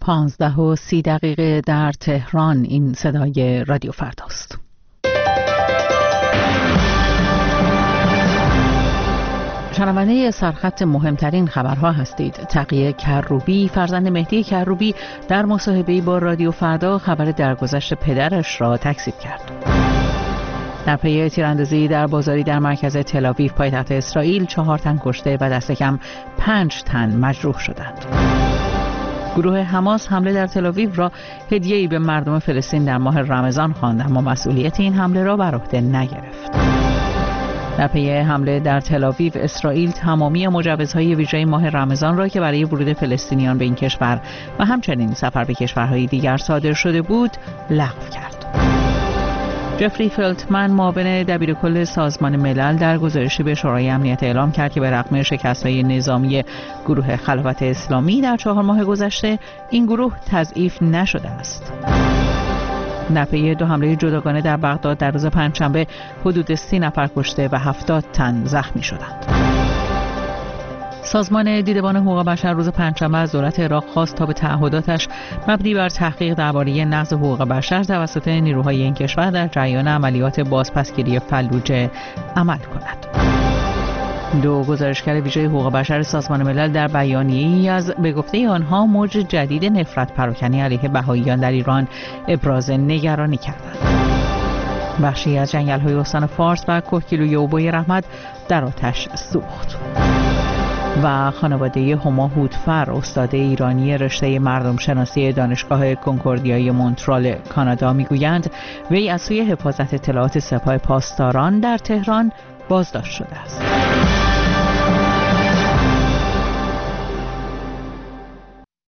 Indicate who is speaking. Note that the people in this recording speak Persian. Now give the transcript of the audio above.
Speaker 1: 15:30 در تهران. این صدای رادیو فرداست. شنونده سرخط مهمترین خبرها هستید. تقی کروبی، فرزند مهدی کروبی، در مصاحبه‌ای با رادیو فردا خبر درگذشت پدرش را تکذیب کرد. در پی تیراندازی در بازاری در مرکز تل‌آویو پایتخت اسرائیل 4 تن کشته و دست کم 5 تن مجروح شدند. گروه حماس حمله در تل‌آویو را هدیه‌ای به مردم فلسطین در ماه رمضان خواند، اما مسئولیت این حمله را بر عهده نگرفت. در پی حمله در تل‌آویو اسرائیل تمامی مجوزهای ویژه ماه رمضان را که برای ورود فلسطینیان به این کشور و همچنین سفر به کشورهای دیگر صادر شده بود لغو کرد. جفری فلتمن، معاون دبیرکل سازمان ملل، در گزارشی به شورای امنیت اعلام کرد که به رغم شکست‌های نظامی گروه خلافت اسلامی در 4 ماه گذشته، این گروه تضعیف نشده است. در پی 2 حمله جداگانه در بغداد در روز پنجشنبه حدود 30 نفر کشته و 70 تن زخمی شدند. سازمان دیدبان حقوق بشر روز پنجشنبه از دولت عراق خواست تا به تعهداتش مبنی بر تحقیق درباره نقض حقوق بشر توسط نیروهای این کشور در جریان عملیات بازپسگیری فلوجه عمل کند. 2 گزارشگر ویژه حقوق بشر سازمان ملل در بیانیه‌ای از به گفته آنها موج جدید نفرت پراکنی علیه بهائیان در ایران ابراز نگرانی کردند. بخشی از جنگل‌های استان فارس و کوهگیلوی اوبوی رحمت در آتش سوخت. و خانواده هما هودفر، استاد ایرانی رشته مردم شناسی دانشگاه کنکوردیای مونترال کانادا، میگویند وی از سوی حفاظت اطلاعات سپاه پاسداران در تهران بازداشت شده است.